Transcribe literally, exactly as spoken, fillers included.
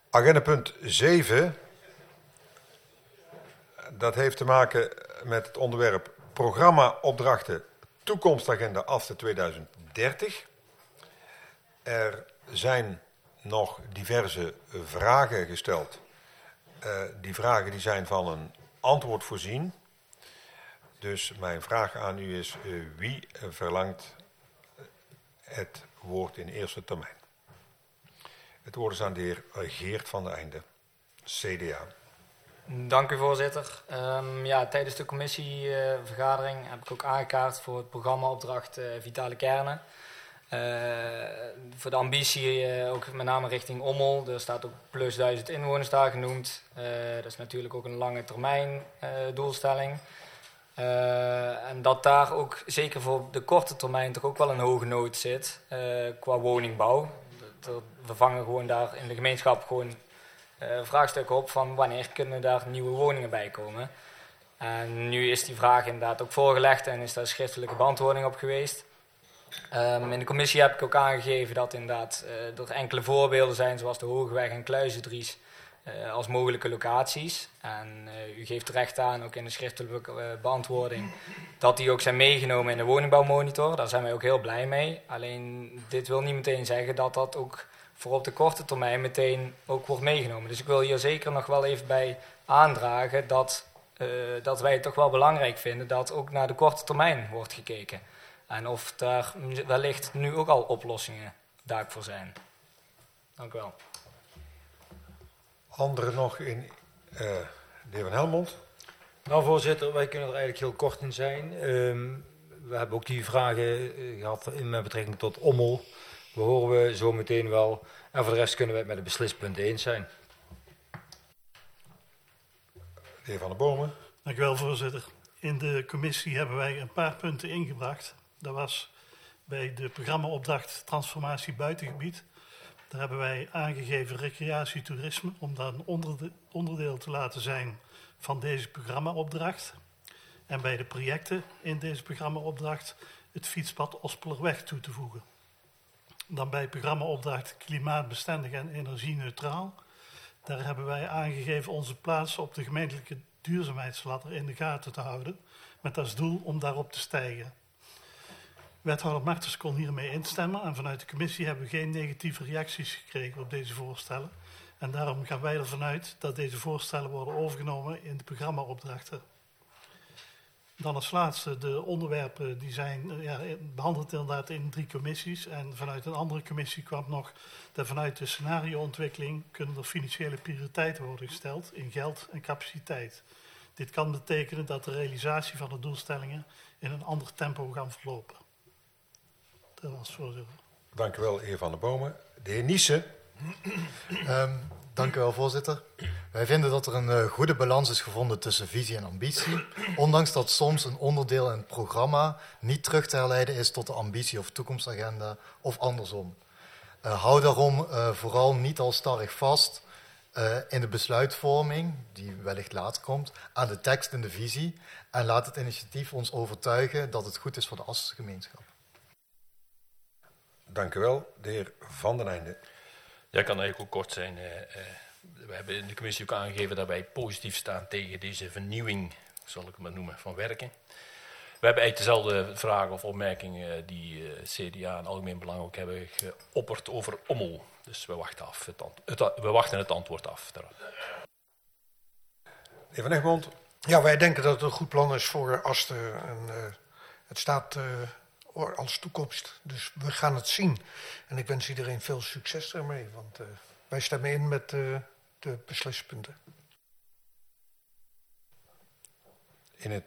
Agendapunt zeven, dat heeft te maken met het onderwerp programma-opdrachten toekomstagenda AFTE tweeduizend dertig. Er zijn nog diverse vragen gesteld. Uh, die vragen die zijn van een antwoord voorzien. Dus mijn vraag aan u is, uh, wie verlangt het woord in eerste termijn? Het woord is aan de heer Geert van der Einde, C D A. Dank u, voorzitter. Um, ja, tijdens de commissievergadering uh, heb ik ook aangekaart voor het programmaopdracht uh, Vitale Kernen. Uh, voor de ambitie uh, ook met name richting Ommel. Er staat ook plus duizend inwoners daar genoemd. Uh, dat is natuurlijk ook een lange termijn uh, doelstelling. Uh, en dat daar ook zeker voor de korte termijn toch ook wel een hoge nood zit uh, qua woningbouw. We vangen gewoon daar in de gemeenschap gewoon uh, vraagstukken op van wanneer kunnen daar nieuwe woningen bij komen. En nu is die vraag inderdaad ook voorgelegd en is daar schriftelijke beantwoording op geweest. Um, in de commissie heb ik ook aangegeven dat inderdaad uh, er enkele voorbeelden zijn, zoals de Hogeweg en Kluizendries, uh, als mogelijke locaties. En uh, u geeft terecht aan, ook in de schriftelijke uh, beantwoording, dat die ook zijn meegenomen in de woningbouwmonitor. Daar zijn wij ook heel blij mee. Alleen dit wil niet meteen zeggen dat dat ook voor op de korte termijn meteen ook wordt meegenomen. Dus ik wil hier zeker nog wel even bij aandragen dat, uh, dat wij het toch wel belangrijk vinden dat ook naar de korte termijn wordt gekeken. En of daar wellicht nu ook al oplossingen daarvoor zijn. Dank u wel. Anderen nog in uh, de heer Van Helmond. Nou, voorzitter, wij kunnen er eigenlijk heel kort in zijn. Um, we hebben ook die vragen uh, gehad in met betrekking tot Ommel. We horen we zo meteen wel. En voor de rest kunnen we het met de beslispunten eens zijn. De heer Van der Bomen. Dank u wel, voorzitter. In de commissie hebben wij een paar punten ingebracht. Dat was bij de programmaopdracht Transformatie Buitengebied. Daar hebben wij aangegeven recreatietoerisme, om dat een onderdeel te laten zijn van deze programmaopdracht. En bij de projecten in deze programmaopdracht het fietspad Ospelerweg toe te voegen. Dan bij programmaopdracht Klimaatbestendig en Energie-neutraal. Daar hebben wij aangegeven onze plaats op de gemeentelijke duurzaamheidsladder in de gaten te houden, met als doel om daarop te stijgen. Wethouder Martens kon hiermee instemmen en vanuit de commissie hebben we geen negatieve reacties gekregen op deze voorstellen. En daarom gaan wij ervan uit dat deze voorstellen worden overgenomen in de programmaopdrachten. Dan als laatste de onderwerpen die zijn ja, behandeld inderdaad in drie commissies. En vanuit een andere commissie kwam nog dat vanuit de scenarioontwikkeling kunnen er financiële prioriteiten worden gesteld in geld en capaciteit. Dit kan betekenen dat de realisatie van de doelstellingen in een ander tempo gaan verlopen. Dat was voorzitter. Dank u wel, heer Van der Bomen. De heer Niesen. Um, dank u wel, voorzitter. Wij vinden dat er een uh, goede balans is gevonden tussen visie en ambitie, ondanks dat soms een onderdeel in het programma niet terug te herleiden is tot de ambitie of toekomstagenda of andersom. Uh, hou daarom uh, vooral niet al starrig vast uh, in de besluitvorming, die wellicht later komt, aan de tekst en de visie en laat het initiatief ons overtuigen dat het goed is voor de Asseltse gemeenschap. Dank u wel, de heer Van den Einde. Ja, kan eigenlijk ook kort zijn. Uh, uh, we hebben in de commissie ook aangegeven dat wij positief staan tegen deze vernieuwing, zal ik het maar noemen, van werken. We hebben eigenlijk dezelfde vragen of opmerkingen die uh, C D A en Algemeen Belang ook hebben geopperd over Ommel. Dus we wachten, af het, het, we wachten het antwoord af. Daarop. De heer Van Egmond. Ja, wij denken dat het een goed plan is voor Asten. En, uh, het staat uh, als toekomst, dus we gaan het zien. En ik wens iedereen veel succes daarmee, want uh, wij stemmen in met uh, de beslispunten. In het